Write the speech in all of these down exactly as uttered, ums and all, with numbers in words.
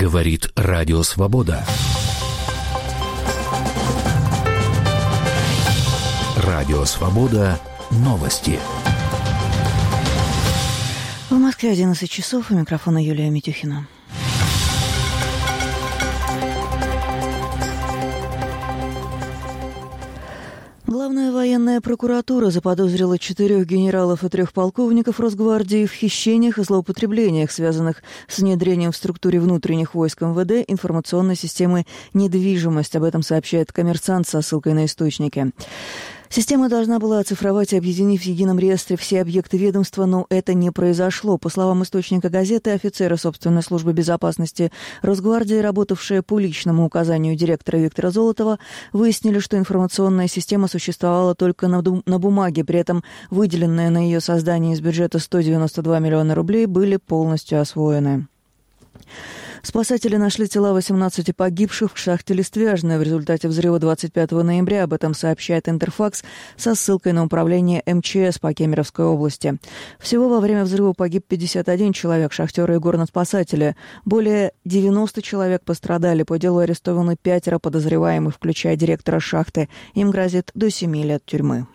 Говорит Радио Свобода. Радио Свобода. Новости. В Москве одиннадцать часов. У микрофона Юлия Митюхина. Главная военная прокуратура заподозрила четырех генералов и трех полковников Росгвардии в хищениях и злоупотреблениях, связанных с внедрением в структуре внутренних войск эм вэ дэ информационной системы «Недвижимость». Об этом сообщает «Коммерсант» со ссылкой на источники. Система должна была оцифровать и объединить в едином реестре все объекты ведомства, но это не произошло. По словам источника газеты, офицеры собственной службы безопасности Росгвардии, работавшие по личному указанию директора Виктора Золотова, выяснили, что информационная система существовала только на, на бумаге, при этом выделенные на ее создание из бюджета сто девяносто два миллиона рублей были полностью освоены. Спасатели нашли тела восемнадцати погибших в шахте Листвяжная в результате взрыва двадцать пятого ноября. Об этом сообщает Интерфакс со ссылкой на управление эм че эс по Кемеровской области. Всего во время взрыва погиб пятьдесят один человек, шахтеры и горноспасатели. Более девяносто человек пострадали. По делу арестованы пятеро подозреваемых, включая директора шахты. Им грозит до семи лет тюрьмы.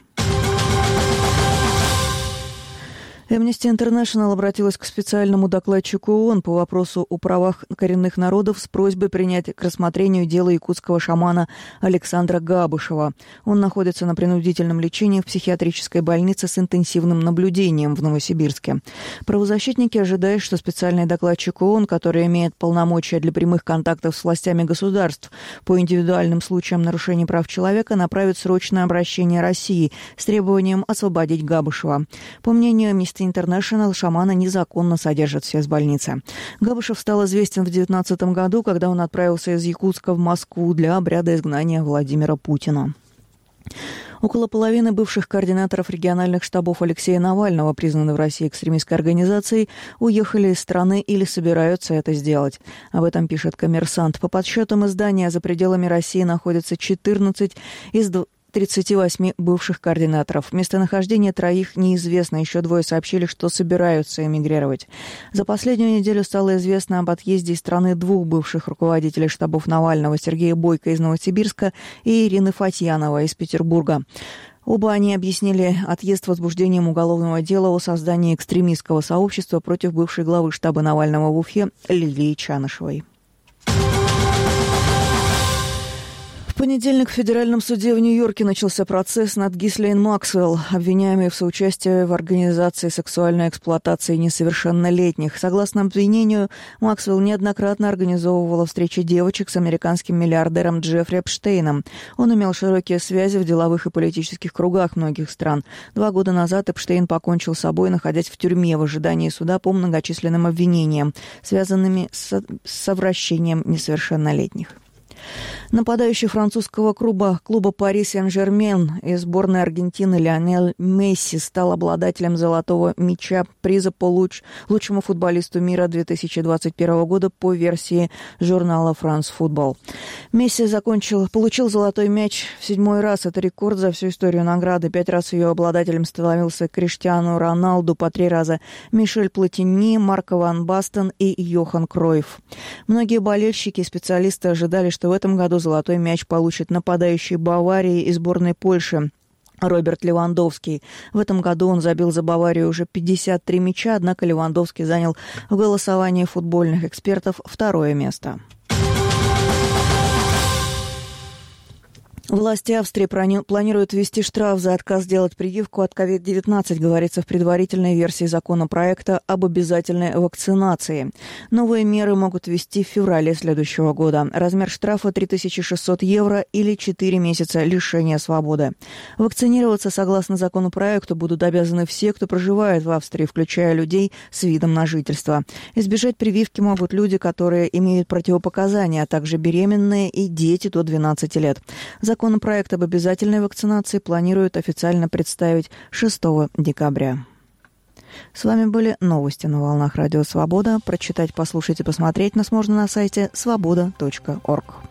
Amnesty International обратилась к специальному докладчику ООН по вопросу о правах коренных народов с просьбой принять к рассмотрению дело якутского шамана Александра Габышева. Он находится на принудительном лечении в психиатрической больнице с интенсивным наблюдением в Новосибирске. Правозащитники ожидают, что специальный докладчик ООН, который имеет полномочия для прямых контактов с властями государств по индивидуальным случаям нарушений прав человека, направит срочное обращение России с требованием освободить Габышева. По мнению Amnesty International, шамана незаконно содержат в больнице. Габышев стал известен в две тысячи девятнадцатом году, когда он отправился из Якутска в Москву для обряда изгнания Владимира Путина. Около половины бывших координаторов региональных штабов Алексея Навального, признанных в России экстремистской организацией, уехали из страны или собираются это сделать. Об этом пишет «Коммерсант». По подсчетам издания, за пределами России находятся четырнадцать из тридцати восьми бывших координаторов. Местонахождение троих неизвестно. Еще двое сообщили, что собираются эмигрировать. За последнюю неделю стало известно об отъезде из страны двух бывших руководителей штабов Навального: Сергея Бойко из Новосибирска и Ирины Фатьяновой из Петербурга. Оба они объяснили отъезд возбуждением уголовного дела о создании экстремистского сообщества против бывшей главы штаба Навального в Уфе Лилии Чанышевой. В понедельник в федеральном суде в Нью-Йорке начался процесс над Гислейн Максвелл, обвиняемой в соучастии в организации сексуальной эксплуатации несовершеннолетних. Согласно обвинению, Максвелл неоднократно организовывала встречи девочек с американским миллиардером Джеффри Эпштейном. Он имел широкие связи в деловых и политических кругах многих стран. Два года назад Эпштейн покончил с собой, находясь в тюрьме в ожидании суда по многочисленным обвинениям, связанными с совращением несовершеннолетних. Нападающий французского клуба, клуба «Пари Сен-Жермен» из сборной Аргентины Лионель Месси стал обладателем золотого мяча, приза по луч, лучшему футболисту мира две тысячи двадцать первого года по версии журнала «France Football». Месси закончил, получил золотой мяч в седьмой раз. Это рекорд за всю историю награды. Пять раз ее обладателем становился Криштиану Роналду, по три раза Мишель Платини, Марко ван Бастен и Йохан Кройф. Многие болельщики и специалисты ожидали, что в этом году золотой мяч получит нападающий Баварии и сборной Польши Роберт Левандовский. В этом году он забил за Баварию уже пятьдесят три мяча, однако Левандовский занял в голосовании футбольных экспертов второе место. Власти Австрии планируют ввести штраф за отказ делать прививку от ковид девятнадцать, говорится в предварительной версии законопроекта об обязательной вакцинации. Новые меры могут ввести в феврале следующего года. Размер штрафа три тысячи шестьсот евро или четыре месяца лишения свободы. Вакцинироваться, согласно законопроекту, будут обязаны все, кто проживает в Австрии, включая людей с видом на жительство. Избежать прививки могут люди, которые имеют противопоказания, а также беременные и дети до двенадцати лет. Законопроект об обязательной вакцинации планируют официально представить шестого декабря. С вами были новости на волнах Радио Свобода. Прочитать, послушать и посмотреть нас можно на сайте свобода точка орг.